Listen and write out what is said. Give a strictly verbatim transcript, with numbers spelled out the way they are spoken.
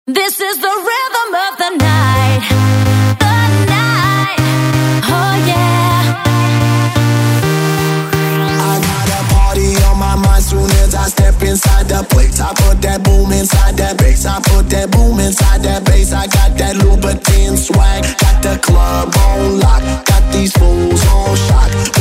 This is the rhythm of the night, the night, oh yeah. I got a party on my mind soon as I step inside the place. I put that boom inside that bass. I put that boom inside that bass. I got that Louboutin swag, got the club on lock, got these fools on shock.